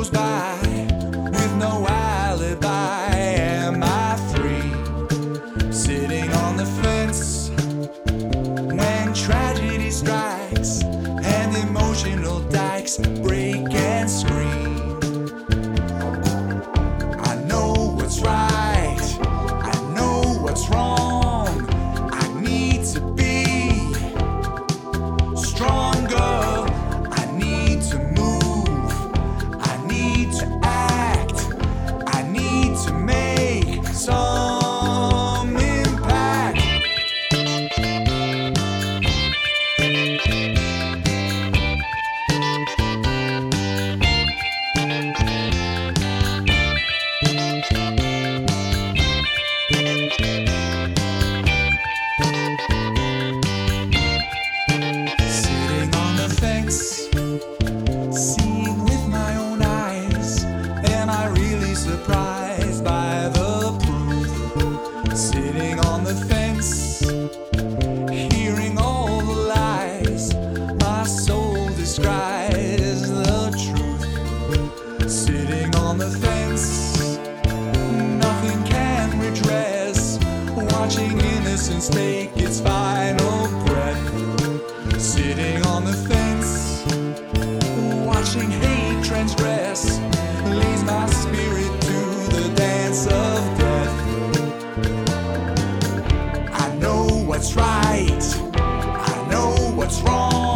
goes by with no alibi. Am I free? Sitting on the fence when tragedy strikes and emotional dikes break and scream. I know what's right, I know what's wrong. I need to be stronger. I need to move, I need to act, I need to make some impact. Sitting on the fence, seeing with my own eyes. Am I really surprised by the proof? Sitting on the fence, hearing all the lies. My soul descries the truth. Sitting on the fence, nothing can redress. Watching innocence take its final breath. Sitting on the fence, watching hate transgress, leads my spirit to the dance of death. I know what's right, I know what's wrong.